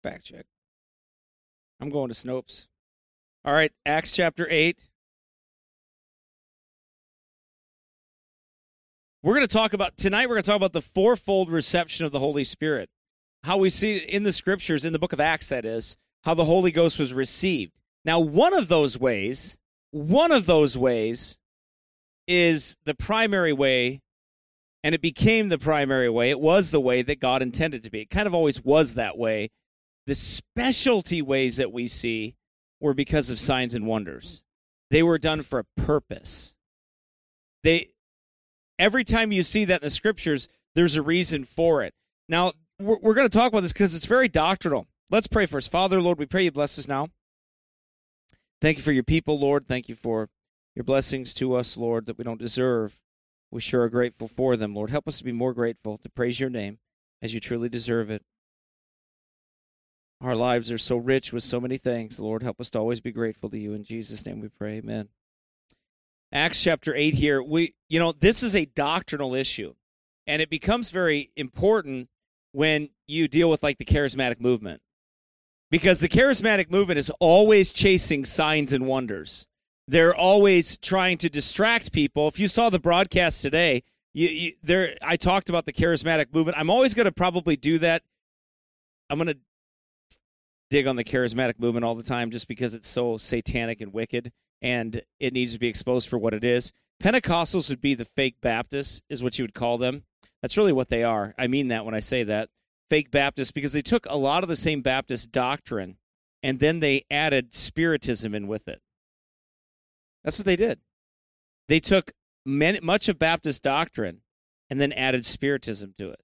Fact check. I'm going to Snopes. All right, Acts chapter 8. We're going to talk about the fourfold reception of the Holy Spirit. How we see it in the scriptures, in the book of Acts, that is, how the Holy Ghost was received. Now, one of those ways is the primary way, and it became the primary way. It was the way that God intended to be. It kind of always was that way. The specialty ways that we see were because of signs and wonders. They were done for a purpose. Every time you see that in the scriptures, there's a reason for it. Now, we're going to talk about this because it's very doctrinal. Let's pray first. Father, Lord, we pray you bless us now. Thank you for your people, Lord. Thank you for your blessings to us, Lord, that we don't deserve. We sure are grateful for them, Lord. Help us to be more grateful, to praise your name as you truly deserve it. Our lives are so rich with so many things, Lord. Help us to always be grateful to you. In Jesus' name we pray, amen. Acts chapter 8 here, this is a doctrinal issue, and it becomes very important when you deal with like the charismatic movement, because the charismatic movement is always chasing signs and wonders. They're always trying to distract people. If you saw the broadcast today, I talked about the charismatic movement. I'm always going to probably do that. I'm going to dig on the charismatic movement all the time just because it's so satanic and wicked, and it needs to be exposed for what it is. Pentecostals would be the fake Baptists, is what you would call them. That's really what they are. I mean that when I say that. Fake Baptists, because they took a lot of the same Baptist doctrine, and then they added Spiritism in with it. That's what they did. They took much of Baptist doctrine and then added Spiritism to it.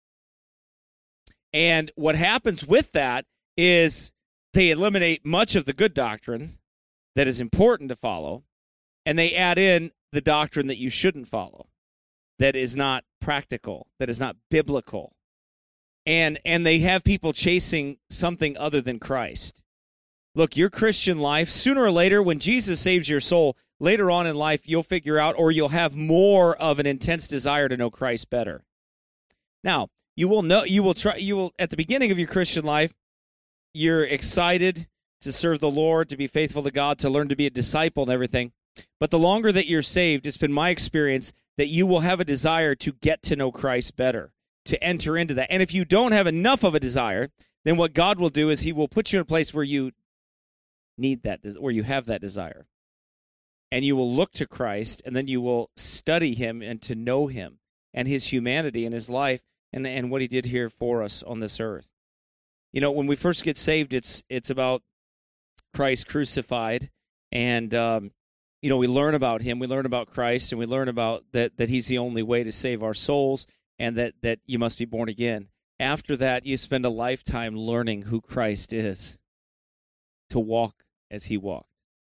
And what happens with that is they eliminate much of the good doctrine that is important to follow, and they add in the doctrine that you shouldn't follow, that is not practical, that is not biblical. And they have people chasing something other than Christ. Look, your Christian life, sooner or later, when Jesus saves your soul, later on in life, you'll figure out, or you'll have more of an intense desire to know Christ better. Now, you will at the beginning of your Christian life, you're excited to serve the Lord, to be faithful to God, to learn to be a disciple and everything. But the longer that you're saved, it's been my experience that you will have a desire to get to know Christ better, to enter into that. And if you don't have enough of a desire, then what God will do is he will put you in a place where you need that, where you have that desire. And you will look to Christ, and then you will study him and to know him and his humanity and his life and what he did here for us on this earth. When we first get saved, it's about Christ crucified, and we learn about him, we learn about Christ, and we learn about that he's the only way to save our souls, and that you must be born again. After that, you spend a lifetime learning who Christ is, to walk as he walked.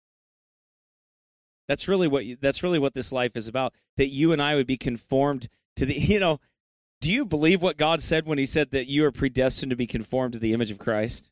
That's really what this life is about, that you and I would be conformed to the, do you believe what God said when he said that you are predestined to be conformed to the image of Christ?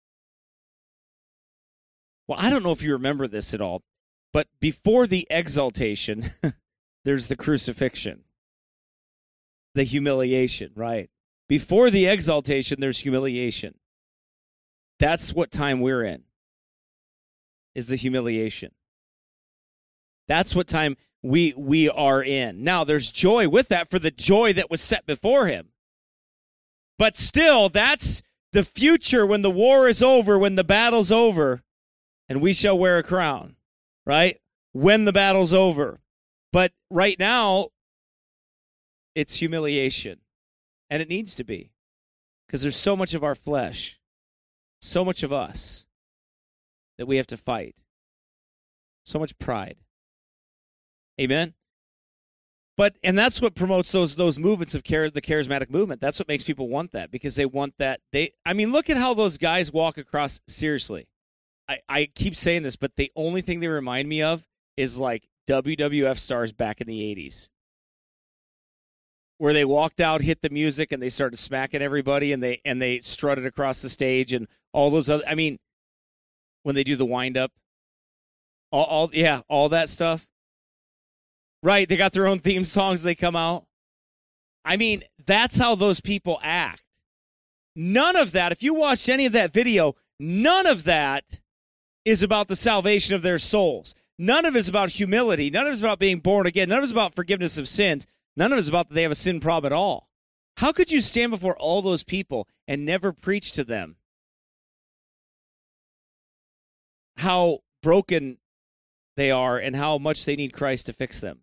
Well, I don't know if you remember this at all, but before the exaltation, there's the crucifixion, the humiliation, right? Before the exaltation, there's humiliation. That's what time we're in, is the humiliation. That's what time we are in. Now, there's joy with that for the joy that was set before him. But still, that's the future when the war is over, when the battle's over, and we shall wear a crown, right? When the battle's over. But right now, it's humiliation. And it needs to be. Because there's so much of our flesh, so much of us, that we have to fight. So much pride. Amen? And that's what promotes those movements of the charismatic movement. That's what makes people want that, because they want that. Look at how those guys walk across, seriously. I keep saying this, but the only thing they remind me of is like WWF stars back in the 80s, where they walked out, hit the music, and they started smacking everybody, and they strutted across the stage, and all those other, when they do the wind-up, all that stuff. Right, they got their own theme songs, they come out. That's how those people act. None of that, if you watched any of that video, none of that is about the salvation of their souls. None of it is about humility. None of it is about being born again. None of it is about forgiveness of sins. None of it is about that they have a sin problem at all. How could you stand before all those people and never preach to them how broken they are and how much they need Christ to fix them?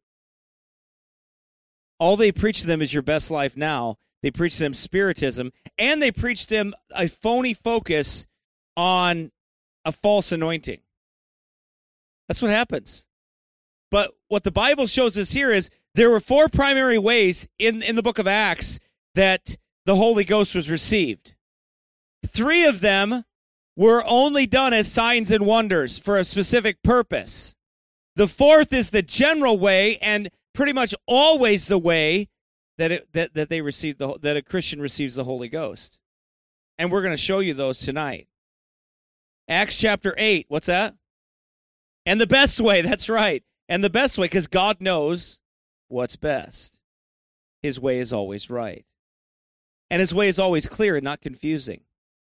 All they preach to them is your best life now. They preach to them spiritism, and they preach to them a phony focus on a false anointing. That's what happens. But what the Bible shows us here is there were 4 primary ways in the book of Acts that the Holy Ghost was received. 3 of them were only done as signs and wonders for a specific purpose. The 4th is the general way, and pretty much always the way that they receive that a Christian receives the Holy Ghost. And we're going to show you those tonight. Acts chapter 8, what's that? And the best way, that's right. And the best way, because God knows what's best. His way is always right. And his way is always clear and not confusing.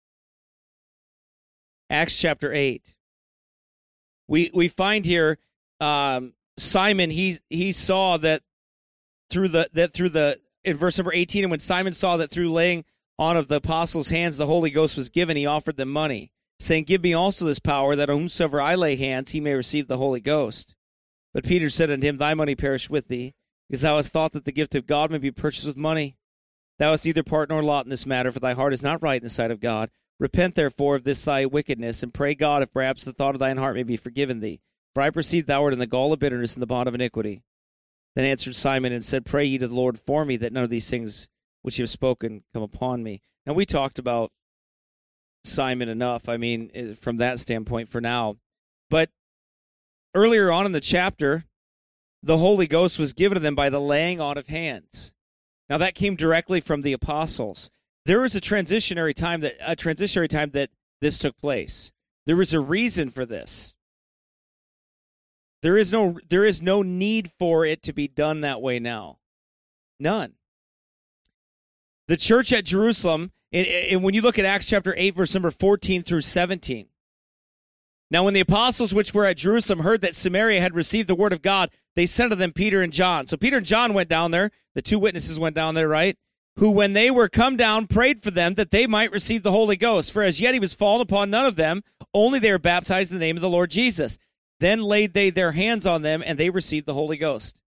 Acts chapter 8. We find here Simon, he saw that through the in verse number 18, and when Simon saw that through laying on of the apostles' hands the Holy Ghost was given, he offered them money, saying, "Give me also this power, that on whomsoever I lay hands he may receive the Holy Ghost." But Peter said unto him, "Thy money perish with thee, because thou hast thought that the gift of God may be purchased with money. Thou hast neither part nor lot in this matter, for thy heart is not right in the sight of God. Repent therefore of this thy wickedness, and pray God if perhaps the thought of thine heart may be forgiven thee. For I perceive thou art in the gall of bitterness and the bond of iniquity." Then answered Simon and said, "Pray ye to the Lord for me, that none of these things which you have spoken come upon me." Now, we talked about Simon enough, I mean, from that standpoint for now. But earlier on in the chapter, the Holy Ghost was given to them by the laying on of hands. Now, that came directly from the apostles. There was a transitionary time that this took place. There was a reason for this. There is no need for it to be done that way now. None. The church at Jerusalem, and when you look at Acts chapter 8, verse number 14 through 17. Now when the apostles which were at Jerusalem heard that Samaria had received the word of God, they sent to them Peter and John. So Peter and John went down there. The 2 witnesses went down there, right? Who, when they were come down, prayed for them that they might receive the Holy Ghost. For as yet he was fallen upon none of them, only they were baptized in the name of the Lord Jesus. Then laid they their hands on them, and they received the Holy Ghost.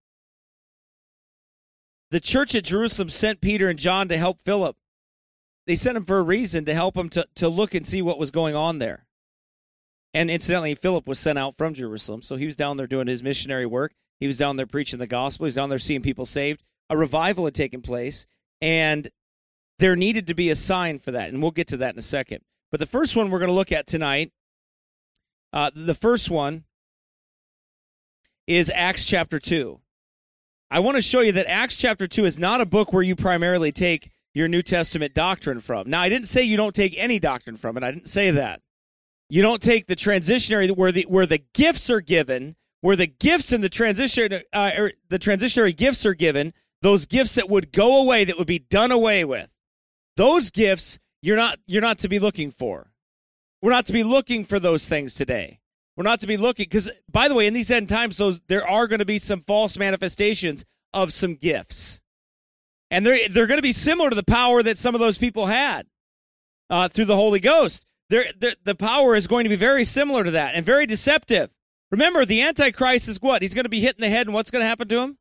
The church at Jerusalem sent Peter and John to help Philip. They sent him for a reason, to help him to look and see what was going on there. And incidentally, Philip was sent out from Jerusalem, so he was down there doing his missionary work. He was down there preaching the gospel. He was down there seeing people saved. A revival had taken place, and there needed to be a sign for that, and we'll get to that in a second. But the first one we're going to look at tonight, the first one is Acts chapter 2. I want to show you that Acts chapter 2 is not a book where you primarily take your New Testament doctrine from. Now, I didn't say you don't take any doctrine from it. I didn't say that. You don't take the transitionary where the gifts are given, where the gifts and the transitionary gifts are given, those gifts that would go away, that would be done away with. Those gifts you're not to be looking for. We're not to be looking for those things today. We're not to be looking, because, by the way, in these end times, there are going to be some false manifestations of some gifts. And they're going to be similar to the power that some of those people had through the Holy Ghost. The power is going to be very similar to that and very deceptive. Remember, the Antichrist is what? He's going to be hit in the head, and what's going to happen to him?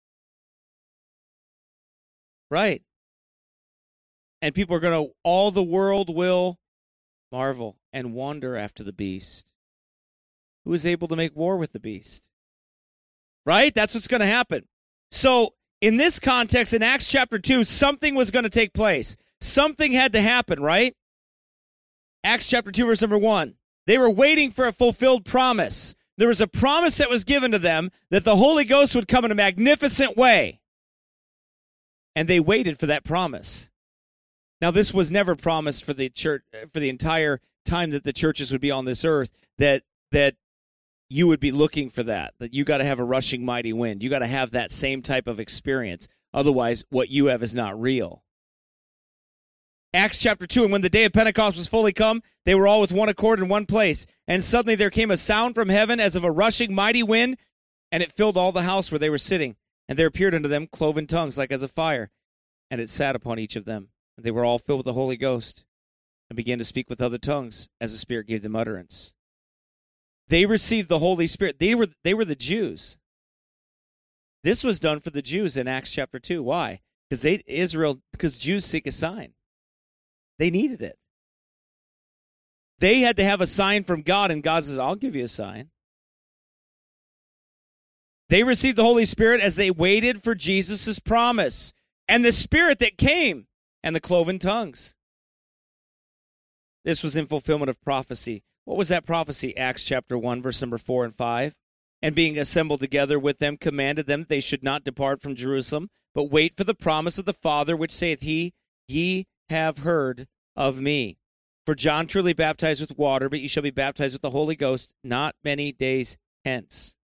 Right. And people are going to, all the world will marvel and wonder after the beast. Who is able to make war with the beast? Right? That's what's going to happen. So, in this context, in Acts chapter 2, something was going to take place. Something had to happen, right? Acts chapter 2, verse number 1. They were waiting for a fulfilled promise. There was a promise that was given to them that the Holy Ghost would come in a magnificent way. And they waited for that promise. Now, this was never promised for the church, for the entire time that the churches would be on this earth, that you would be looking for that you got to have a rushing mighty wind. You got to have that same type of experience. Otherwise, what you have is not real. Acts chapter 2, and when the day of Pentecost was fully come, they were all with one accord in one place. And suddenly there came a sound from heaven as of a rushing mighty wind, and it filled all the house where they were sitting. And there appeared unto them cloven tongues like as of fire, and it sat upon each of them. And they were all filled with the Holy Ghost, and began to speak with other tongues as the Spirit gave them utterance. They received the Holy Spirit. They were the Jews. This was done for the Jews in Acts chapter 2. Why? Because Jews seek a sign. They needed it. They had to have a sign from God, and God says, I'll give you a sign. They received the Holy Spirit as they waited for Jesus' promise, and the Spirit that came, and the cloven tongues. This was in fulfillment of prophecy. What was that prophecy? Acts chapter 1, verse number 4 and 5. And being assembled together with them, commanded them that they should not depart from Jerusalem, but wait for the promise of the Father, which saith he, Ye have heard of me. For John truly baptized with water, but ye shall be baptized with the Holy Ghost not many days hence.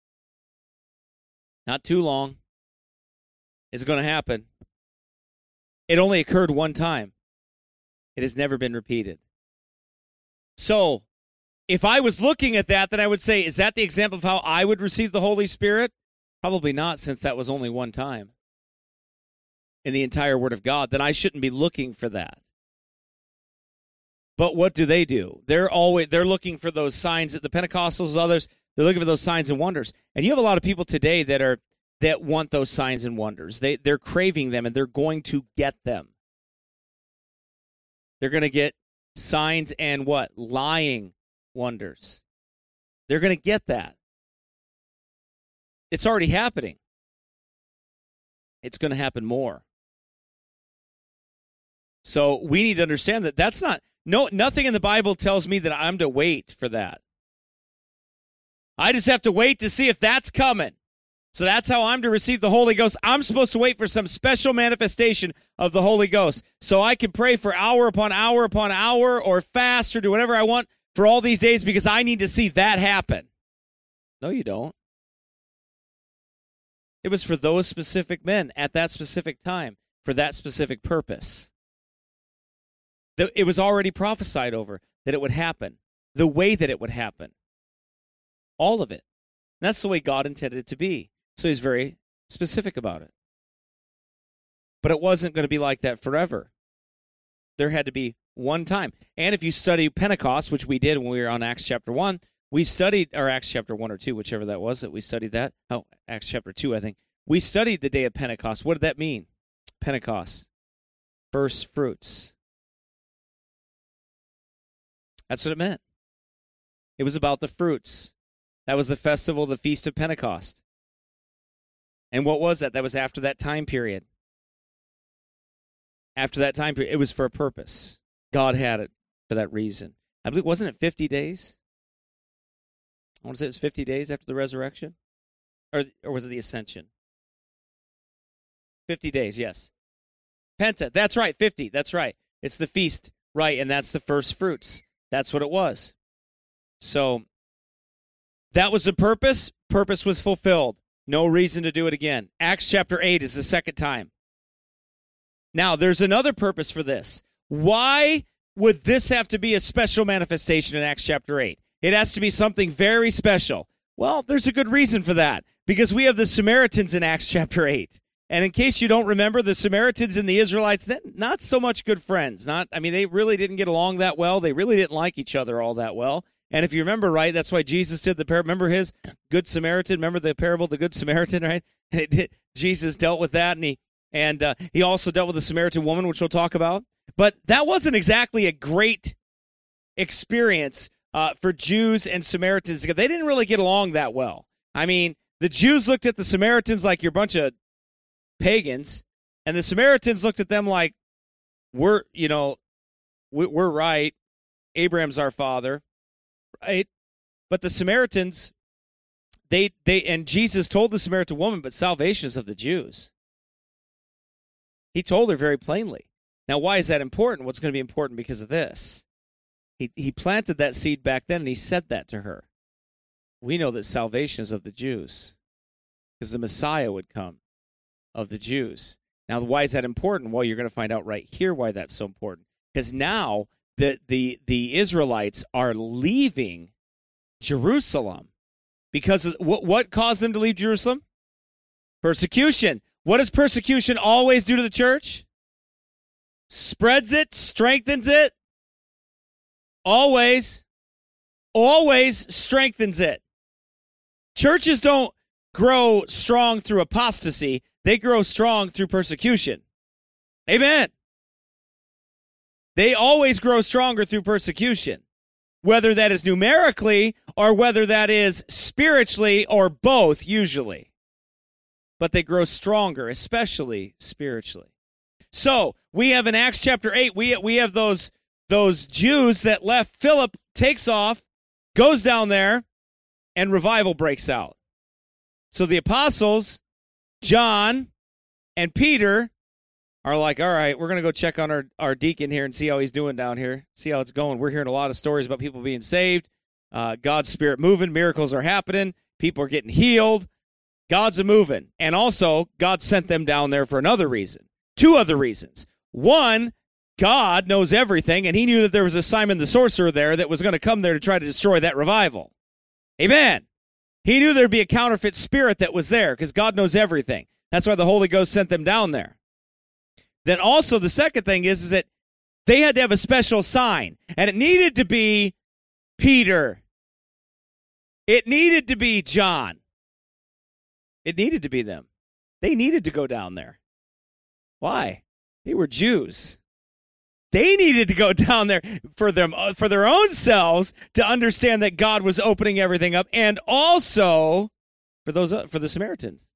Not too long. It's going to happen. It only occurred one time. It has never been repeated. So, if I was looking at that, then I would say, is that the example of how I would receive the Holy Spirit? Probably not, since that was only one time in the entire Word of God. Then I shouldn't be looking for that. But what do? They're looking for those signs. That the Pentecostals, others, they're looking for those signs and wonders. And you have a lot of people today that want those signs and wonders. They're craving them, and they're going to get them. They're going to get signs and what? Lying wonders. They're going to get that. It's already happening. It's going to happen more. So we need to understand that that's not, nothing in the Bible tells me that I'm to wait for that. I just have to wait to see if that's coming. So that's how I'm to receive the Holy Ghost. I'm supposed to wait for some special manifestation of the Holy Ghost. So I can pray for hour upon hour upon hour, or fast, or do whatever I want for all these days, because I need to see that happen. No, you don't. It was for those specific men at that specific time, for that specific purpose. It was already prophesied over that it would happen, the way that it would happen. All of it. And that's the way God intended it to be. So he's very specific about it. But it wasn't going to be like that forever. There had to be one time. And if you study Pentecost, which we did when we were on Acts chapter 1, we studied, or Acts chapter 1 or 2, whichever that was that we studied that. Oh, Acts chapter 2, I think. We studied the day of Pentecost. What did that mean? Pentecost. First fruits. That's what it meant. It was about the fruits. That was the festival, the Feast of Pentecost. And what was that? That was after that time period. After that time period, it was for a purpose. God had it for that reason. I believe, wasn't it 50 days? I want to say it was 50 days after the resurrection? Or was it the ascension? 50 days, yes. Penta, that's right, 50, that's right. It's the feast, right, and that's the first fruits. That's what it was. So, that was the purpose. Purpose was fulfilled. No reason to do it again. Acts chapter 8 is the second time. Now, there's another purpose for this. Why would this have to be a special manifestation in Acts chapter 8? It has to be something very special. Well, there's a good reason for that, because we have the Samaritans in Acts chapter 8. And in case you don't remember, the Samaritans and the Israelites, not so much good friends. They really didn't get along that well. They really didn't like each other all that well. And if you remember right, that's why Jesus did the parable. Remember his Good Samaritan? Remember the parable of the Good Samaritan, right? Jesus dealt with that, and he also dealt with the Samaritan woman, which we'll talk about. But that wasn't exactly a great experience for Jews and Samaritans, because they didn't really get along that well. I mean, the Jews looked at the Samaritans like you're a bunch of pagans, and the Samaritans looked at them like, we're right. Abraham's our father. Right? But the Samaritans, and Jesus told the Samaritan woman, but salvation is of the Jews. He told her very plainly. Now, why is that important? What's going to be important because of this? He planted that seed back then, and he said that to her. We know that salvation is of the Jews, because the Messiah would come of the Jews. Now, why is that important? Well, you're going to find out right here why that's so important. Because now the Israelites are leaving Jerusalem. Because of, what caused them to leave Jerusalem? Persecution. What does persecution always do to the church? Spreads it, strengthens it. Always strengthens it. Churches don't grow strong through apostasy. They grow strong through persecution. Amen. They always grow stronger through persecution, whether that is numerically or whether that is spiritually or both, usually. But they grow stronger, especially spiritually. So we have in Acts chapter 8, we have those Jews that left. Philip takes off, goes down there, and revival breaks out. So the apostles, John and Peter, are like, all right, we're going to go check on our deacon here and see how he's doing down here, see how it's going. We're hearing a lot of stories about people being saved, God's Spirit moving, miracles are happening, people are getting healed, God's a moving. And also, God sent them down there for another reason. Two other reasons. One, God knows everything, and he knew that there was a Simon the sorcerer there that was going to come there to try to destroy that revival. Amen. He knew there'd be a counterfeit spirit that was there because God knows everything. That's why the Holy Ghost sent them down there. Then also the second thing is that they had to have a special sign, and it needed to be Peter. It needed to be John. It needed to be them. They needed to go down there. Why? They were Jews. They needed to go down there for their own selves to understand that God was opening everything up, and also for the Samaritans.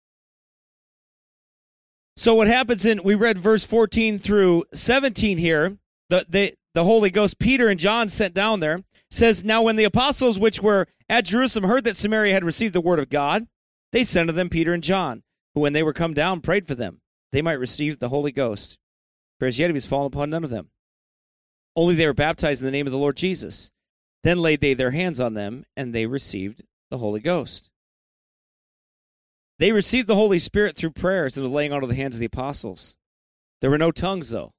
So what happens we read verse 14 through 17 here, the Holy Ghost, Peter and John sent down there, says, now when the apostles which were at Jerusalem heard that Samaria had received the word of God, they sent to them Peter and John, who when they were come down prayed for them, they might receive the Holy Ghost. For as yet he was fallen upon none of them. Only they were baptized in the name of the Lord Jesus. Then laid they their hands on them, and they received the Holy Ghost. They received the Holy Spirit through prayers and the laying on of the hands of the apostles. There were no tongues, though.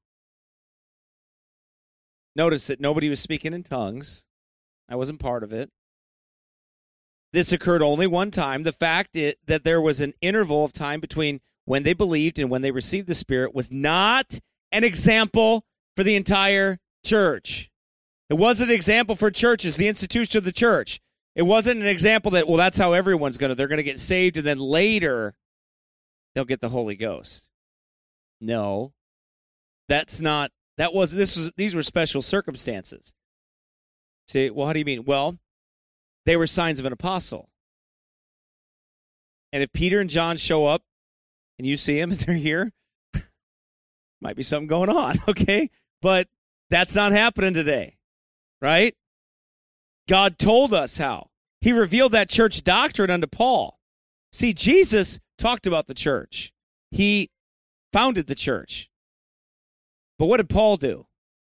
Notice that nobody was speaking in tongues. I wasn't part of it. This occurred only one time. The fact that there was an interval of time between when they believed and when they received the Spirit was not an example for the entire church. It wasn't an example for churches, the institution of the church. It wasn't an example that, well, that's how everyone's they're going to get saved and then later they'll get the Holy Ghost. No, these were special circumstances. See, well, how do you mean? Well, they were signs of an apostle. And if Peter and John show up and you see them and they're here, might be something going on, okay? But that's not happening today, right? God told us how. He revealed that church doctrine unto Paul. See, Jesus talked about the church. He founded the church. But what did Paul do?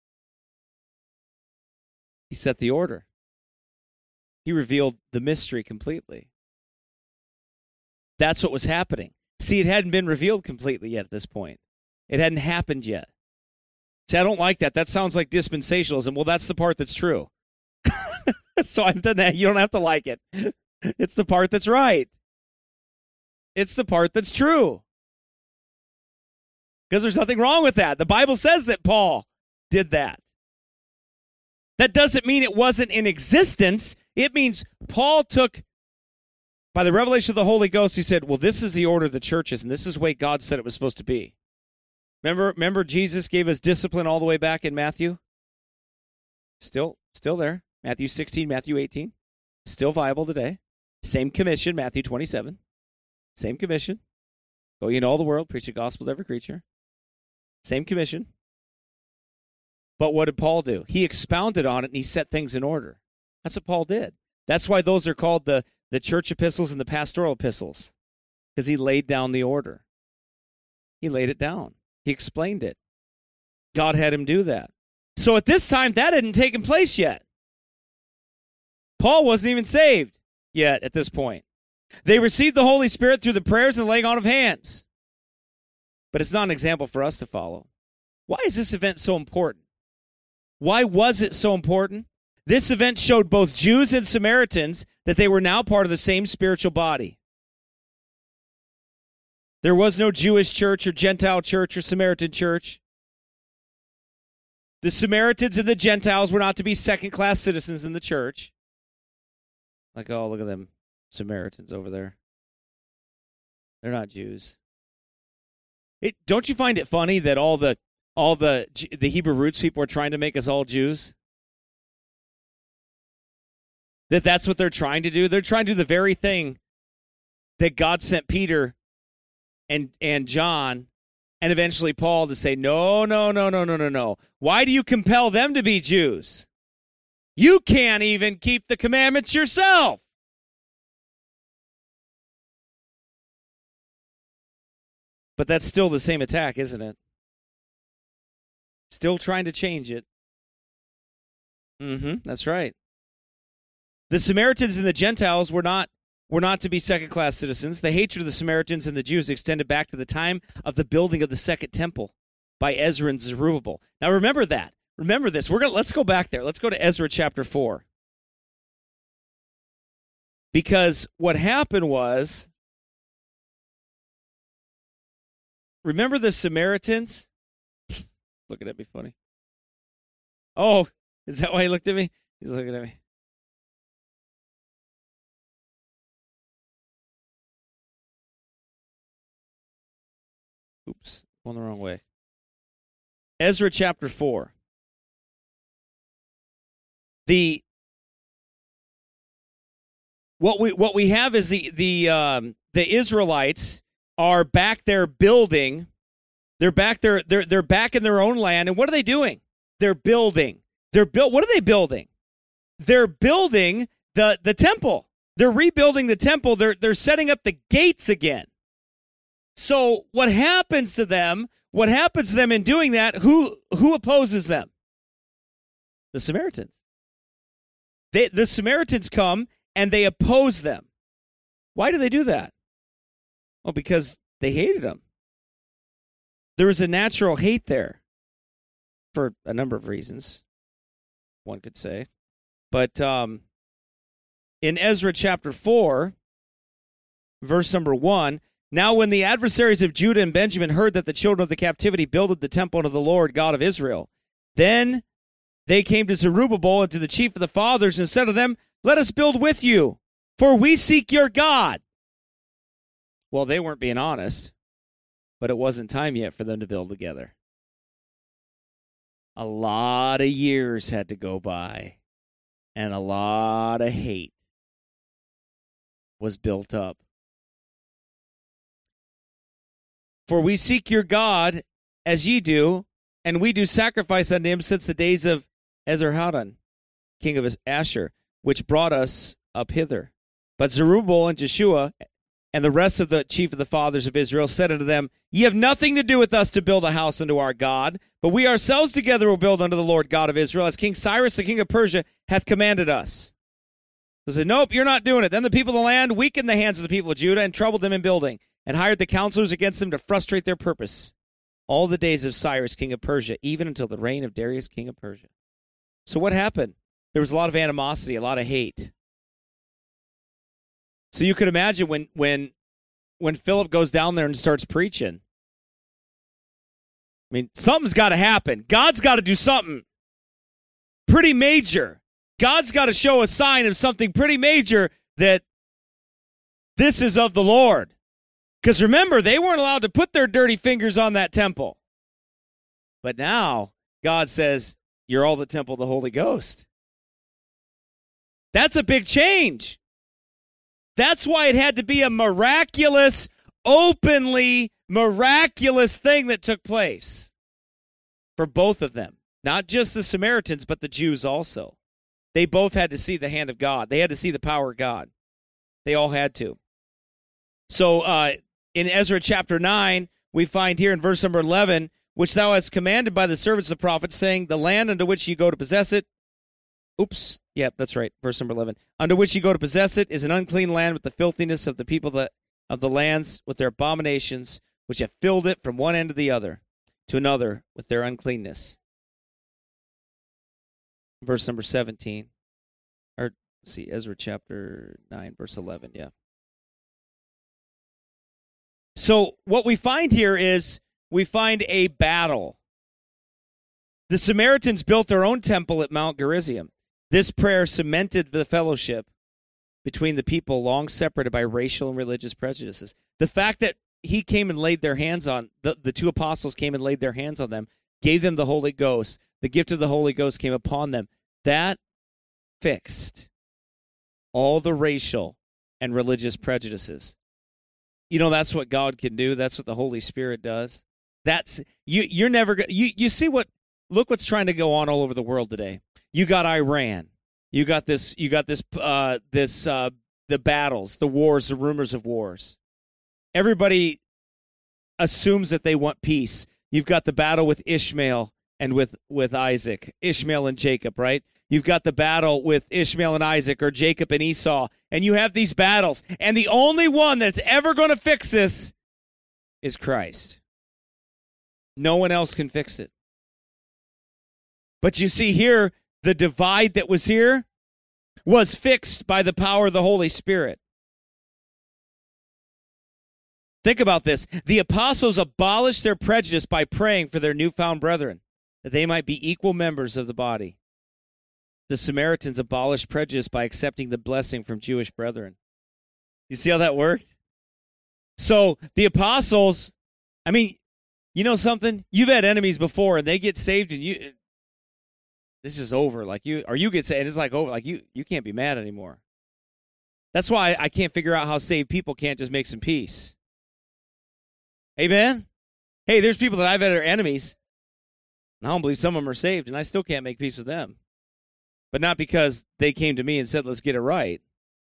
He set the order. He revealed the mystery completely. That's what was happening. See, it hadn't been revealed completely yet at this point. It hadn't happened yet. See, I don't like that. That sounds like dispensationalism. Well, that's the part that's true. So you don't have to like it. It's the part that's right. It's the part that's true. Because there's nothing wrong with that. The Bible says that Paul did that. That doesn't mean it wasn't in existence. It means Paul took, by the revelation of the Holy Ghost, he said, well, this is the order of the churches, and this is the way God said it was supposed to be. Remember Jesus gave us discipline all the way back in Matthew? Still there. Matthew 16, Matthew 18. Still viable today. Same commission, Matthew 27. Same commission. Go ye into all the world, preach the gospel to every creature. Same commission. But what did Paul do? He expounded on it and he set things in order. That's what Paul did. That's why those are called the church epistles and the pastoral epistles, because he laid down the order. He laid it down. He explained it. God had him do that. So at this time, that hadn't taken place yet. Paul wasn't even saved yet at this point. They received the Holy Spirit through the prayers and the laying on of hands. but it's not an example for us to follow. Why is this event so important? Why was it so important? This event showed both Jews and Samaritans that they were now part of the same spiritual body. There was no Jewish church or Gentile church or Samaritan church. The Samaritans and the Gentiles were not to be second-class citizens in the church. Like, oh, look at them Samaritans over there. They're not Jews. Don't you find it funny that all the Hebrew roots people are trying to make us all Jews? That's what they're trying to do. They're trying to do the very thing that God sent Peter and John and eventually Paul to say, no. Why do you compel them to be Jews? You can't even keep the commandments yourself. But that's still the same attack, isn't it? Still trying to change it. That's right. The Samaritans and the Gentiles were not to be second-class citizens. The hatred of the Samaritans and the Jews extended back to the time of the building of the Second Temple by Ezra and Zerubbabel. Now remember that. Remember this. Let's go back there. Let's go to Ezra chapter 4. Because what happened was, remember the Samaritans? Looking at me funny. Oh, is that why he looked at me? He's looking at me. Oops, going the wrong way. Ezra chapter 4. What we have is the Israelites are back there building. They're back there. They're back in their own land, and what are they doing? They're building. What are they building? They're building the temple. They're rebuilding the temple. They're setting up the gates again. So what happens to them? What happens to them in doing that? Who opposes them? The Samaritans. The Samaritans come and they oppose them. Why do they do that? Well, because they hated them. There was a natural hate there for a number of reasons, one could say. But in Ezra chapter 4, verse number 1, now when the adversaries of Judah and Benjamin heard that the children of the captivity builded the temple unto the Lord God of Israel, then they came to Zerubbabel and to the chief of the fathers and said to them, let us build with you, for we seek your God. Well, they weren't being honest, but it wasn't time yet for them to build together. A lot of years had to go by, and a lot of hate was built up. For we seek your God as ye do, and we do sacrifice unto him since the days of Esarhaddon, king of Asher, which brought us up hither. But Zerubbabel and Jeshua and the rest of the chief of the fathers of Israel said unto them, ye have nothing to do with us to build a house unto our God, but we ourselves together will build unto the Lord God of Israel, as King Cyrus the king of Persia hath commanded us. They said, nope, you're not doing it. Then the people of the land weakened the hands of the people of Judah and troubled them in building, and hired the counselors against them to frustrate their purpose all the days of Cyrus king of Persia, even until the reign of Darius king of Persia. So what happened? There was a lot of animosity, a lot of hate. So you could imagine when Philip goes down there and starts preaching, I mean, something's got to happen. God's got to do something pretty major. God's got to show a sign of something pretty major that this is of the Lord. Because remember, they weren't allowed to put their dirty fingers on that temple. But now, God says, you're all the temple of the Holy Ghost. That's a big change. That's why it had to be a miraculous, openly miraculous thing that took place for both of them. Not just the Samaritans, but the Jews also. They both had to see the hand of God. They had to see the power of God. They all had to. So in Ezra chapter 9, we find here in verse number 11, which thou hast commanded by the servants of the prophets, saying, the land unto which ye go to possess it, that's right, verse number 11, unto which ye go to possess it is an unclean land with the filthiness of the people of the lands, with their abominations, which have filled it from one end to the other, to another with their uncleanness. Verse number 17. Or, let's see, Ezra chapter 9, verse 11, yeah. So what we find here is we find a battle. The Samaritans built their own temple at Mount Gerizim. This prayer cemented the fellowship between the people long separated by racial and religious prejudices. The fact that he came and laid their hands on, the two apostles came and laid their hands on them, gave them the Holy Ghost. The gift of the Holy Ghost came upon them. That fixed all the racial and religious prejudices. You know, that's what God can do. That's what the Holy Spirit does. That's you're never you see what, look what's trying to go on all over the world today. You got Iran. You got the battles, the wars, the rumors of wars. Everybody assumes that they want peace. You've got the battle with Ishmael and with Isaac, Ishmael and Jacob, right? You've got the battle with Ishmael and Isaac, or Jacob and Esau, and you have these battles. And the only one that's ever going to fix this is Christ. No one else can fix it. But you see here, the divide that was here was fixed by the power of the Holy Spirit. Think about this. The apostles abolished their prejudice by praying for their newfound brethren, that they might be equal members of the body. The Samaritans abolished prejudice by accepting the blessing from Jewish brethren. You see how that worked? So the apostles, I mean, you know something? You've had enemies before, and they get saved, and this is over. Like you get saved, and it's like over. Like you can't be mad anymore. That's why I can't figure out how saved people can't just make some peace. Amen? Hey, there's people that I've had are enemies, and I don't believe some of them are saved, and I still can't make peace with them. But not because they came to me and said, let's get it right.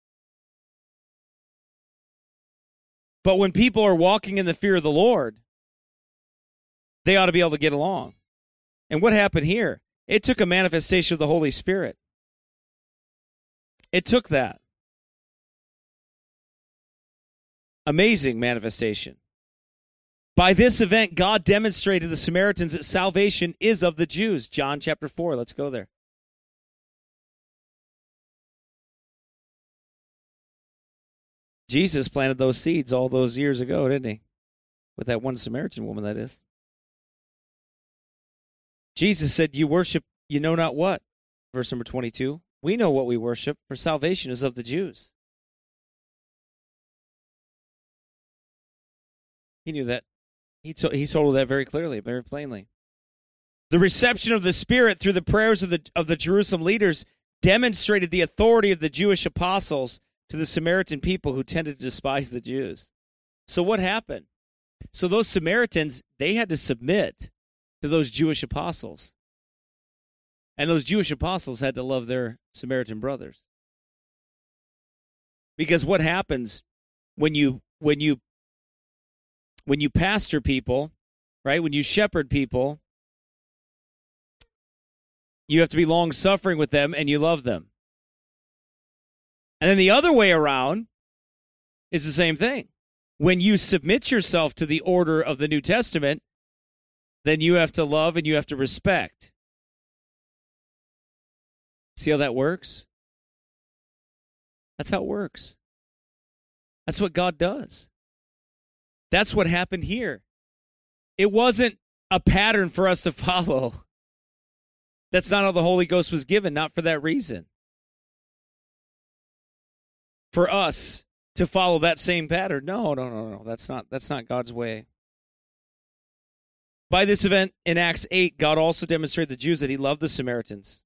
But when people are walking in the fear of the Lord, they ought to be able to get along. And what happened here? It took a manifestation of the Holy Spirit. It took that. Amazing manifestation. By this event, God demonstrated to the Samaritans that salvation is of the Jews. John chapter 4. Let's go there. Jesus planted those seeds all those years ago, didn't he? With that one Samaritan woman, that is. Jesus said, you worship, you know not what. Verse number 22. We know what we worship, for salvation is of the Jews. He knew that. He told that very clearly, very plainly. The reception of the Spirit through the prayers of the Jerusalem leaders demonstrated the authority of the Jewish apostles to the Samaritan people who tended to despise the Jews. So what happened? So those Samaritans, they had to submit to those Jewish apostles. And those Jewish apostles had to love their Samaritan brothers. Because what happens when you pastor people, right? When you shepherd people, you have to be long-suffering with them and you love them. And then the other way around is the same thing. When you submit yourself to the order of the New Testament, then you have to love and you have to respect. See how that works? That's how it works. That's what God does. That's what happened here. It wasn't a pattern for us to follow. That's not how the Holy Ghost was given, not for that reason. For us to follow that same pattern. No. That's not God's way. By this event in Acts 8, God also demonstrated to the Jews that he loved the Samaritans.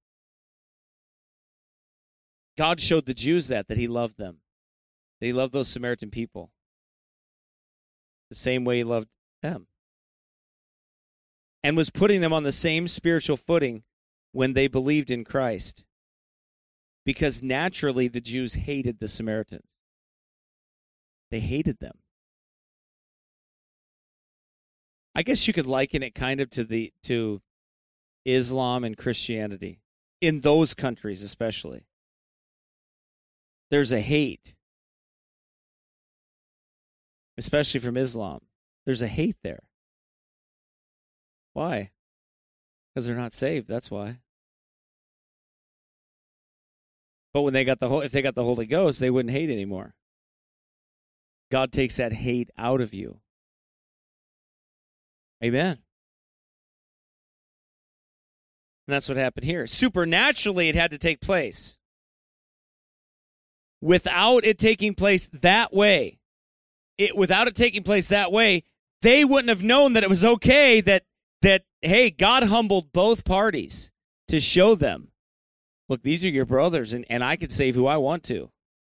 God showed the Jews that he loved them. That he loved those Samaritan people. The same way he loved them. And was putting them on the same spiritual footing when they believed in Christ. Because naturally the Jews hated the Samaritans. They hated them. I guess you could liken it kind of to Islam and Christianity. In those countries especially. There's a hate. Especially from Islam. There's a hate there. Why? Because they're not saved, that's why. But when if they got the Holy Ghost, they wouldn't hate anymore. God takes that hate out of you. Amen. And that's what happened here. Supernaturally, it had to take place. Without it taking place that way, they wouldn't have known that it was okay that hey, God humbled both parties to show them, look, these are your brothers, and I can save who I want to.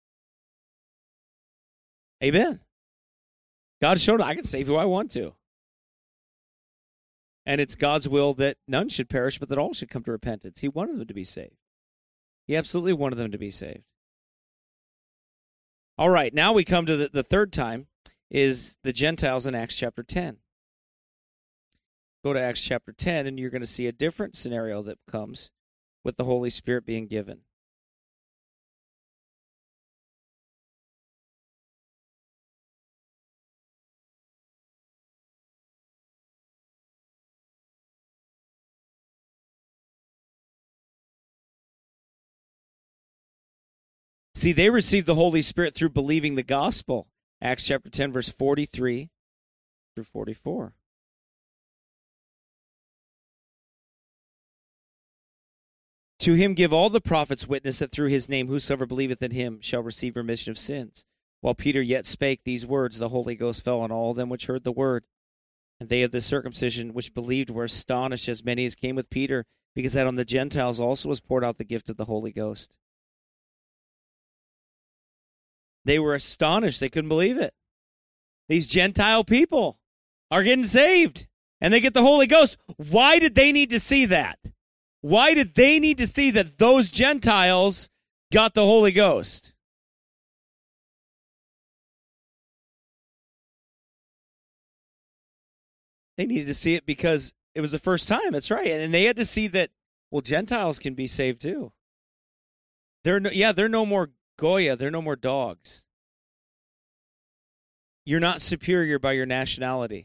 Amen. God showed I can save who I want to. And it's God's will that none should perish, but that all should come to repentance. He wanted them to be saved. He absolutely wanted them to be saved. All right, now we come to the third time, is the Gentiles in Acts chapter 10. Go to Acts chapter 10, and you're going to see a different scenario that comes with the Holy Spirit being given. See, they received the Holy Spirit through believing the gospel. Acts chapter 10, verse 43 through 44. To him give all the prophets witness that through his name whosoever believeth in him shall receive remission of sins. While Peter yet spake these words, the Holy Ghost fell on all them which heard the word. And they of the circumcision which believed were astonished, as many as came with Peter, because that on the Gentiles also was poured out the gift of the Holy Ghost. They were astonished. They couldn't believe it. These Gentile people are getting saved, and they get the Holy Ghost. Why did they need to see that? Why did they need to see that those Gentiles got the Holy Ghost? They needed to see it because it was the first time. That's right. And they had to see that, well, Gentiles can be saved too. They're no more Goya. They're no more dogs. You're not superior by your nationality.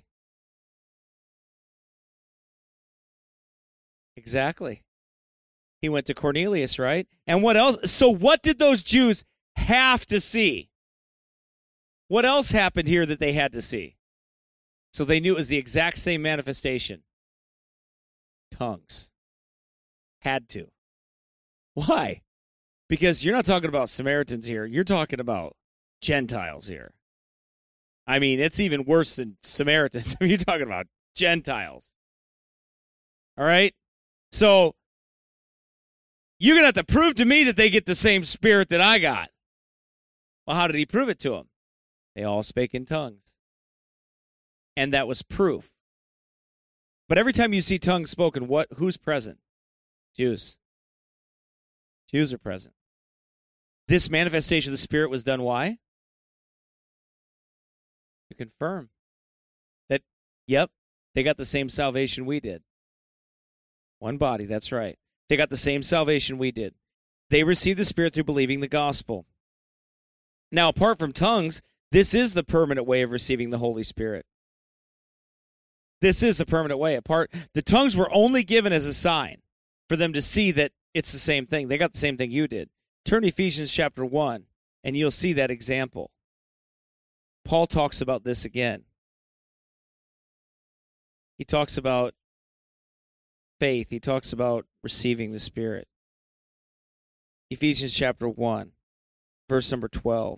Exactly. He went to Cornelius, right? And what else? So what did those Jews have to see? What else happened here that they had to see? So they knew it was the exact same manifestation. Tongues. Had to. Why? Because you're not talking about Samaritans here. You're talking about Gentiles here. I mean, it's even worse than Samaritans. You're talking about Gentiles. All right? So, you're going to have to prove to me that they get the same spirit that I got. Well, how did he prove it to them? They all spake in tongues. And that was proof. But every time you see tongues spoken, who's present? Jews. Jews are present. This manifestation of the Spirit was done why? To confirm that, yep, they got the same salvation we did. One body, that's right. They got the same salvation we did. They received the Spirit through believing the gospel. Now, apart from tongues, this is the permanent way of receiving the Holy Spirit. This is the permanent way. The tongues were only given as a sign for them to see that it's the same thing. They got the same thing you did. Turn to Ephesians chapter 1, and you'll see that example. Paul talks about this again. He talks about faith. He talks about receiving the Spirit. Ephesians chapter 1, verse number 12.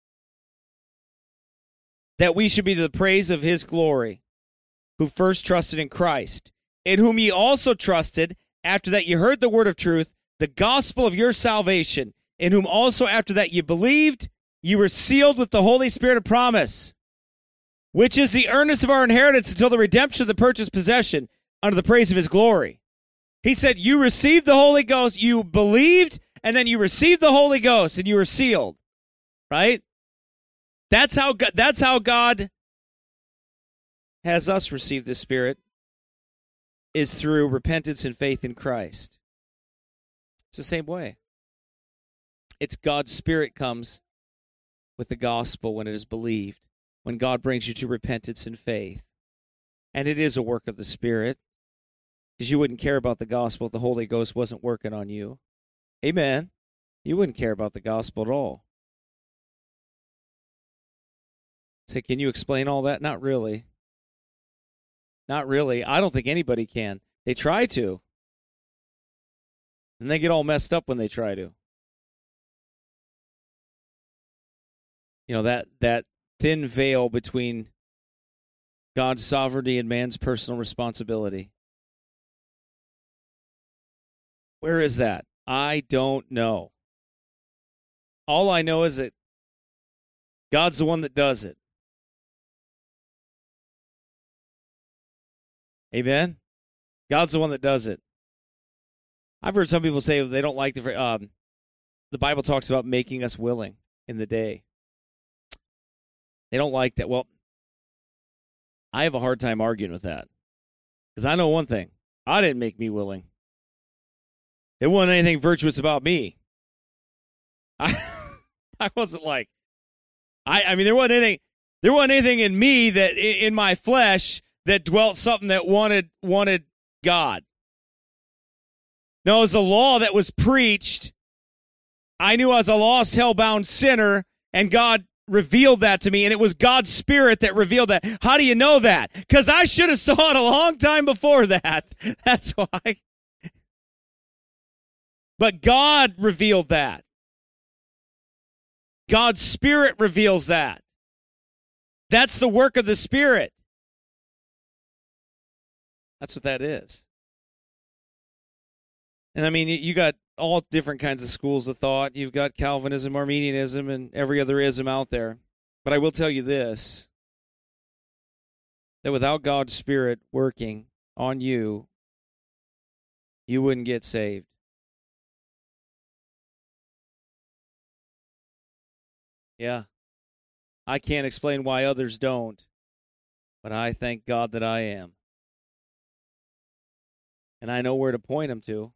That we should be to the praise of his glory, who first trusted in Christ, in whom ye also trusted, after that ye heard the word of truth, the gospel of your salvation, in whom also after that ye believed, ye were sealed with the Holy Spirit of promise, which is the earnest of our inheritance until the redemption of the purchased possession, under the praise of his glory. He said, you received the Holy Ghost, you believed, and then you received the Holy Ghost, and you were sealed. Right? That's how God has us receive the Spirit, is through repentance and faith in Christ. It's the same way. It's God's Spirit comes with the gospel when it is believed, when God brings you to repentance and faith. And it is a work of the Spirit, because you wouldn't care about the gospel if the Holy Ghost wasn't working on you. Amen. You wouldn't care about the gospel at all. Say, can you explain all that? Not really. Not really. I don't think anybody can. They try to. And they get all messed up when they try to. You know, that thin veil between God's sovereignty and man's personal responsibility. Where is that? I don't know. All I know is that God's the one that does it. Amen? God's the one that does it. I've heard some people say they don't like the Bible talks about making us willing in the day. They don't like that. Well, I have a hard time arguing with that. Because I know one thing. I didn't make me willing. It wasn't anything virtuous about me. I wasn't like, I mean, there wasn't anything in me that, in my flesh, that dwelt something that wanted God. No, it was the law that was preached. I knew I was a lost, hell-bound sinner, and God revealed that to me, and it was God's Spirit that revealed that. How do you know that? Because I should have saw it a long time before that. That's why. But God revealed that. God's Spirit reveals that. That's the work of the Spirit. That's what that is. And I mean, you got all different kinds of schools of thought. You've got Calvinism, Arminianism, and every other ism out there. But I will tell you this, that without God's Spirit working on you, you wouldn't get saved. Yeah. I can't explain why others don't, but I thank God that I am. And I know where to point them to.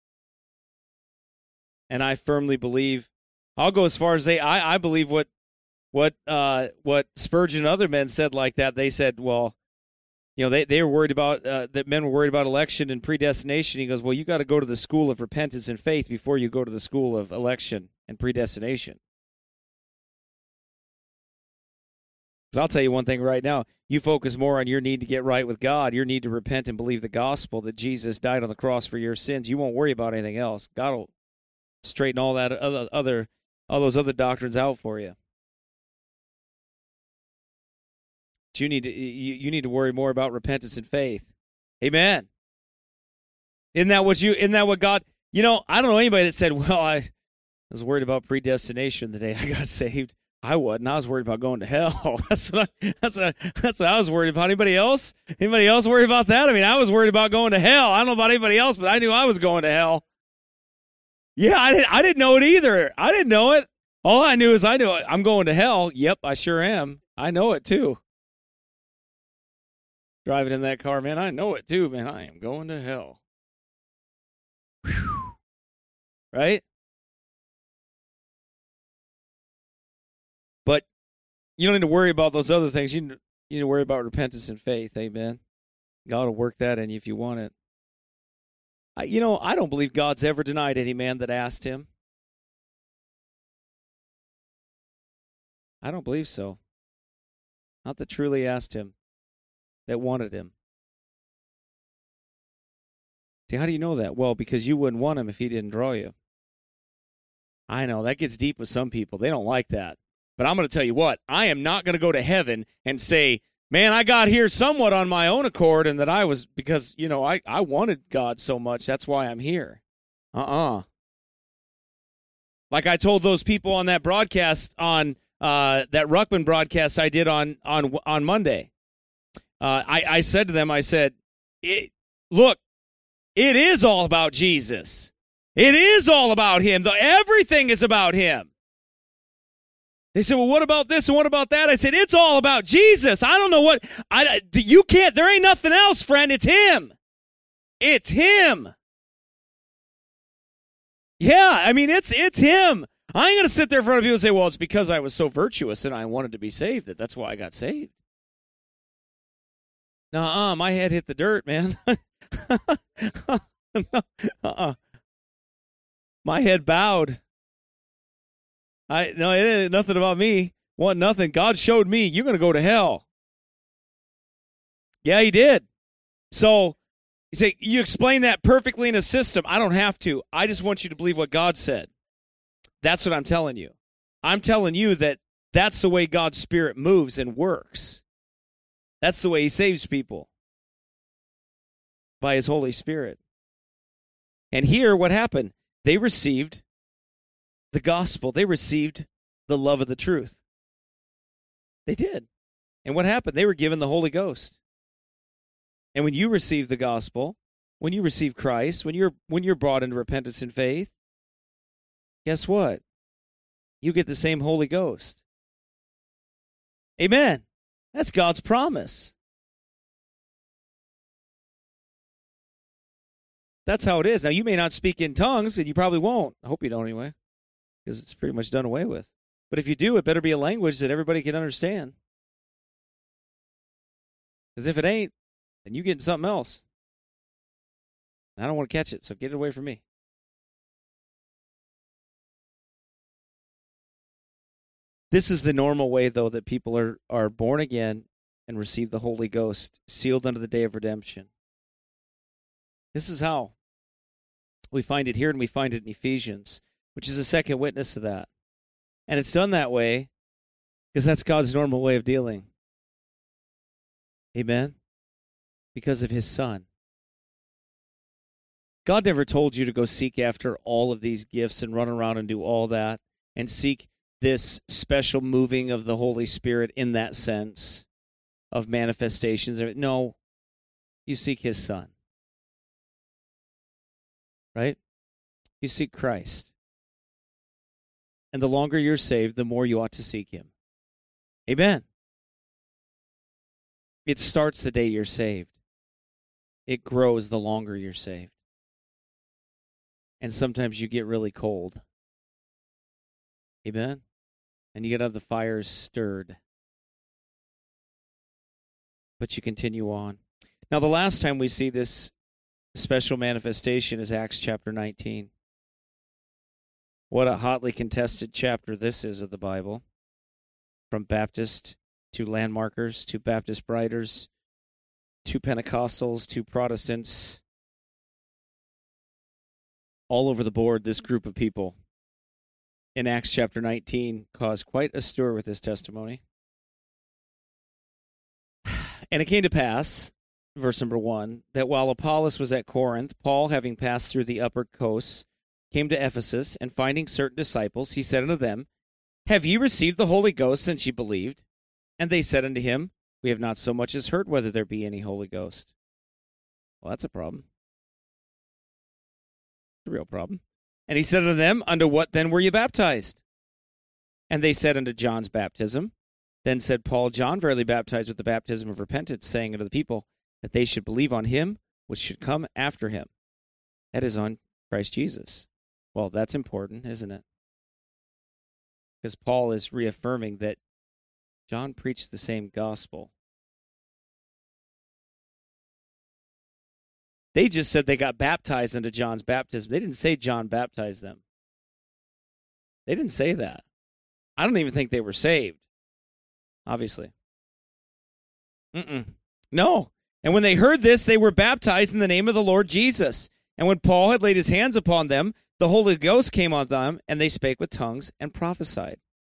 And I firmly believe, I'll go as far as I believe what Spurgeon and other men said like that. They said, well, you know, they were worried about, that men were worried about election and predestination. He goes, well, you got to go to the school of repentance and faith before you go to the school of election and predestination. Because I'll tell you one thing right now, you focus more on your need to get right with God, your need to repent and believe the gospel that Jesus died on the cross for your sins. You won't worry about anything else. God will straighten all that all those other doctrines out for you. But you need to worry more about repentance and faith. Amen. Isn't that what God? You know, I don't know anybody that said, "Well, I was worried about predestination the day I got saved." I wasn't. I was worried about going to hell. That's what I was worried about. Anybody else? Anybody else worried about that? I mean, I was worried about going to hell. I don't know about anybody else, but I knew I was going to hell. Yeah, I didn't know it either. I didn't know it. All I knew is I knew it. I'm going to hell. Yep, I sure am. I know it too. Driving in that car, man, I know it too, man. I am going to hell. Whew. Right? But you don't need to worry about those other things. You need to worry about repentance and faith. Amen. God will work that in you if you want it. I don't believe God's ever denied any man that asked him. I don't believe so. Not that truly asked him, that wanted him. See, how do you know that? Well, because you wouldn't want him if he didn't draw you. I know, that gets deep with some people. They don't like that. But I'm going to tell you what, I am not going to go to heaven and say, man, I got here somewhat on my own accord and that I was, because, I wanted God so much, that's why I'm here. Like I told those people on that broadcast, on that Ruckman broadcast I did on Monday. I said to them, look, it is all about Jesus. It is all about him. Everything is about him. They said, well, what about this and what about that? I said, it's all about Jesus. I don't know you can't, there ain't nothing else, friend. It's him. It's him. Yeah, I mean, it's him. I ain't going to sit there in front of people and say, well, it's because I was so virtuous and I wanted to be saved that's why I got saved. Nuh-uh, my head hit the dirt, man. My head bowed. It ain't nothing about me. Want nothing. God showed me you're going to go to hell. Yeah, he did. So you say, you explain that perfectly in a system. I don't have to. I just want you to believe what God said. That's what I'm telling you. I'm telling you that that's the way God's Spirit moves and works. That's the way he saves people. By his Holy Spirit. And here, what happened? They received the gospel. They received the love of the truth. They did. And what happened? They were given the Holy Ghost. And when you receive the gospel, when you receive Christ, when you're brought into repentance and faith, guess what? You get the same Holy Ghost. Amen. That's God's promise. That's how it is. Now, you may not speak in tongues, and you probably won't. I hope you don't anyway, because it's pretty much done away with. But if you do, it better be a language that everybody can understand. Because if it ain't, then you get something else. I don't want to catch it, so get it away from me. This is the normal way, though, that people are born again and receive the Holy Ghost, sealed unto the day of redemption. This is how. We find it here, and we find it in Ephesians, which is a second witness of that. And it's done that way because that's God's normal way of dealing. Amen? Because of his Son. God never told you to go seek after all of these gifts and run around and do all that and seek this special moving of the Holy Spirit in that sense of manifestations. No, you seek his Son. Right? You seek Christ. And the longer you're saved, the more you ought to seek him. Amen. It starts the day you're saved. It grows the longer you're saved. And sometimes you get really cold. Amen? And you get have the fires stirred. But you continue on. Now, the last time we see this special manifestation is Acts chapter 19. What a hotly contested chapter this is of the Bible. From Baptist to landmarkers to Baptist writers to Pentecostals to Protestants. All over the board, this group of people in Acts chapter 19 caused quite a stir with this testimony. And it came to pass, verse number 1, that while Apollos was at Corinth, Paul, having passed through the upper coasts, came to Ephesus, and finding certain disciples, he said unto them, Have ye received the Holy Ghost since ye believed? And they said unto him, We have not so much as heard whether there be any Holy Ghost. Well, that's a problem. It's a real problem. And he said unto them, Unto what then were ye baptized? And they said, Unto John's baptism. Then said Paul, John verily baptized with the baptism of repentance, saying unto the people, that they should believe on him which should come after him. That is on Christ Jesus. Well, that's important, isn't it? Because Paul is reaffirming that John preached the same gospel. They just said they got baptized into John's baptism. They didn't say John baptized them. They didn't say that. I don't even think they were saved, obviously. No. And when they heard this, they were baptized in the name of the Lord Jesus. And when Paul had laid his hands upon them, the Holy Ghost came on them, and they spake with tongues and prophesied.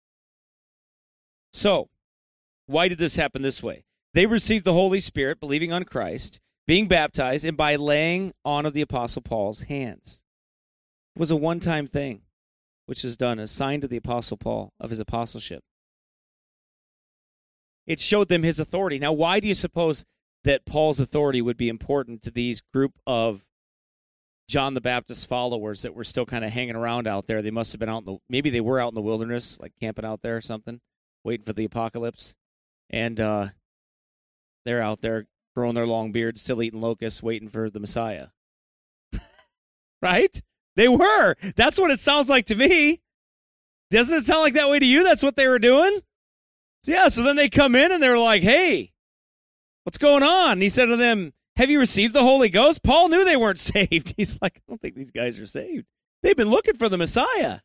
So, why did this happen this way? They received the Holy Spirit, believing on Christ, being baptized, and by laying on of the Apostle Paul's hands. It was a one-time thing, which is done, a sign to the Apostle Paul of his apostleship. It showed them his authority. Now, why do you suppose that Paul's authority would be important to these group of John the Baptist followers that were still kind of hanging around out there? They must have been maybe they were out in the wilderness, like camping out there or something, waiting for the apocalypse. And they're out there growing their long beards, still eating locusts, waiting for the Messiah. Right? They were. That's what it sounds like to me. Doesn't it sound like that way to you? That's what they were doing? So then they come in and they're like, hey, what's going on? And he said to them, have you received the Holy Ghost? Paul knew they weren't saved. He's like, I don't think these guys are saved. They've been looking for the Messiah.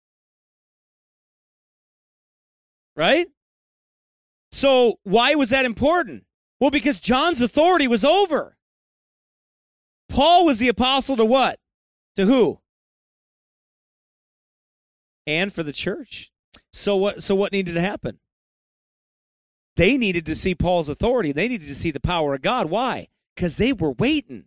Right? So why was that important? Well, because John's authority was over. Paul was the apostle to what? To who? And for the church. So what needed to happen? They needed to see Paul's authority. They needed to see the power of God. Why? Because they were waiting.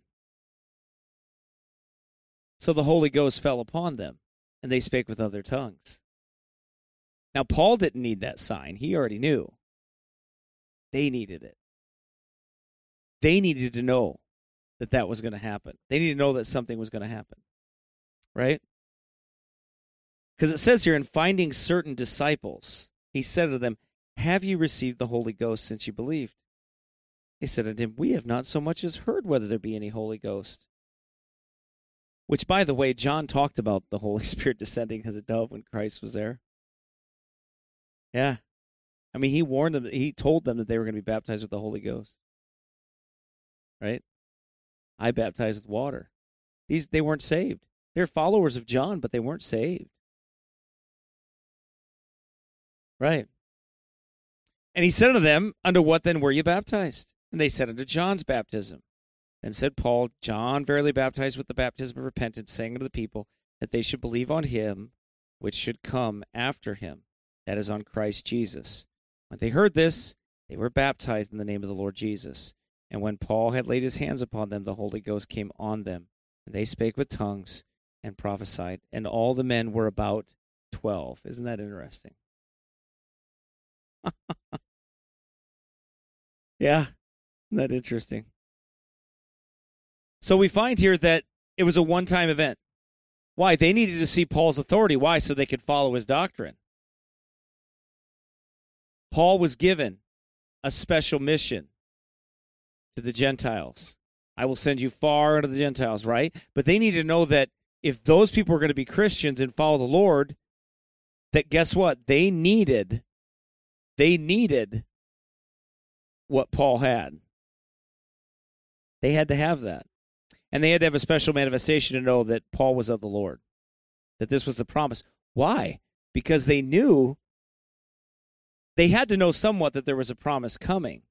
So the Holy Ghost fell upon them, and they spake with other tongues. Now, Paul didn't need that sign. He already knew. They needed it. They needed to know that was going to happen. They needed to know that something was going to happen. Right? Because it says here, in finding certain disciples, he said to them, have you received the Holy Ghost since you believed? They said unto him, we have not so much as heard whether there be any Holy Ghost. Which, by the way, John talked about the Holy Spirit descending as a dove when Christ was there. Yeah. I mean, he warned them, he told them that they were going to be baptized with the Holy Ghost. Right? I baptized with water. They weren't saved. They're followers of John, but they weren't saved. Right. And he said unto them, unto what then were you baptized? And they said, unto John's baptism. Then said Paul, John verily baptized with the baptism of repentance, saying unto the people that they should believe on him which should come after him, that is, on Christ Jesus. When they heard this, they were baptized in the name of the Lord Jesus. And when Paul had laid his hands upon them, the Holy Ghost came on them, and they spake with tongues and prophesied. And all the men were about 12. Isn't that interesting? Yeah, isn't that interesting? So we find here that it was a one-time event. Why? They needed to see Paul's authority. Why? So they could follow his doctrine. Paul was given a special mission to the Gentiles. I will send you far into the Gentiles, right? But they needed to know that if those people were going to be Christians and follow the Lord, that guess what? They needed what Paul had. They had to have that. And they had to have a special manifestation to know that Paul was of the Lord, that this was the promise. Why? Because they knew, they had to know somewhat that there was a promise coming.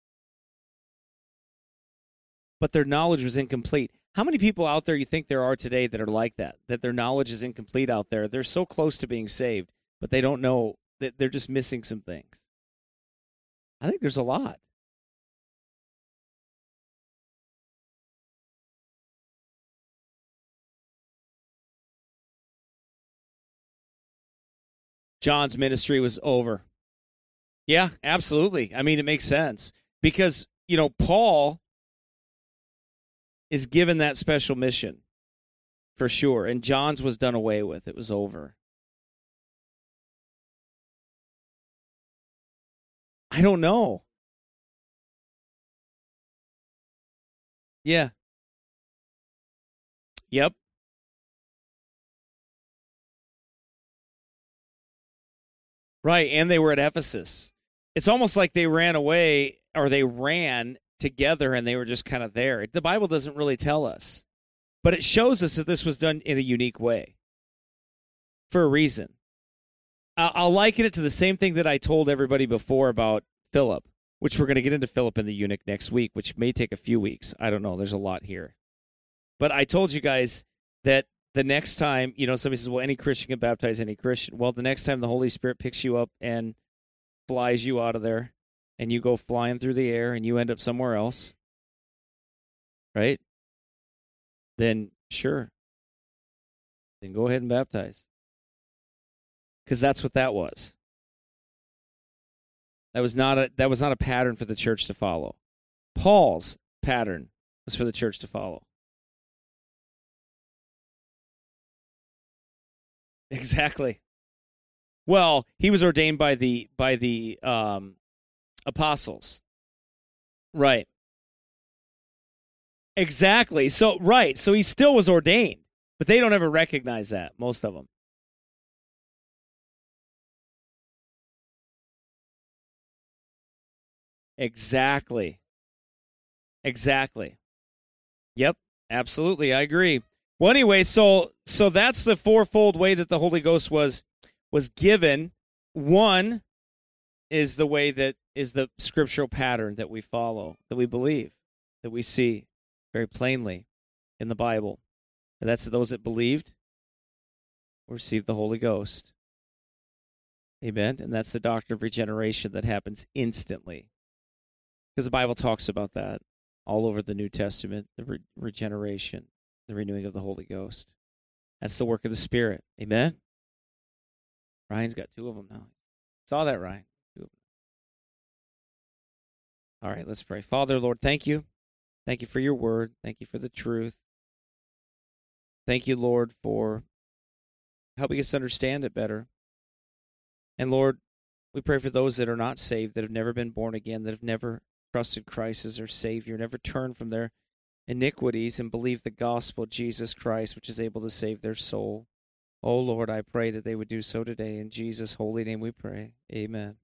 But their knowledge was incomplete. How many people out there you think there are today that are like that their knowledge is incomplete out there? They're so close to being saved, but they don't know, that they're just missing some things. I think there's a lot. John's ministry was over. Yeah, absolutely. I mean, it makes sense. Because, Paul is given that special mission, for sure. And John's was done away with. It was over. I don't know. Yeah. Yep. Right, and they were at Ephesus. It's almost like they ran away, or they ran together, and they were just kind of there. The Bible doesn't really tell us, but it shows us that this was done in a unique way for a reason. I'll liken it to the same thing that I told everybody before about Philip, which we're going to get into Philip and the eunuch next week, which may take a few weeks. I don't know. There's a lot here. But I told you guys that the next time, somebody says, well, any Christian can baptize any Christian. Well, the next time the Holy Spirit picks you up and flies you out of there, and you go flying through the air and you end up somewhere else, right? Then sure. Then go ahead and baptize. Because that's what that was. That was not a pattern for the church to follow. Paul's pattern was for the church to follow. Exactly. Well, he was ordained by the apostles. Right. Exactly. So he still was ordained, but they don't ever recognize that, most of them. Exactly. Exactly. Yep, absolutely. I agree. Well, anyway, so that's the fourfold way that the Holy Ghost was given. One is the way that is the scriptural pattern that we follow, that we believe, that we see very plainly in the Bible. And that's those that believed received the Holy Ghost. Amen. And that's the doctrine of regeneration that happens instantly. Because the Bible talks about that all over the New Testament, the regeneration, the renewing of the Holy Ghost. That's the work of the Spirit. Amen? Ryan's got two of them now. Saw that, Ryan. Two of them. All right, let's pray. Father, Lord, thank you. Thank you for your word. Thank you for the truth. Thank you, Lord, for helping us understand it better. And Lord, we pray for those that are not saved, that have never been born again, that have never trusted Christ as their Savior, never turned from their iniquities and believed the gospel of Jesus Christ, which is able to save their soul. Oh, Lord, I pray that they would do so today. In Jesus' holy name we pray. Amen.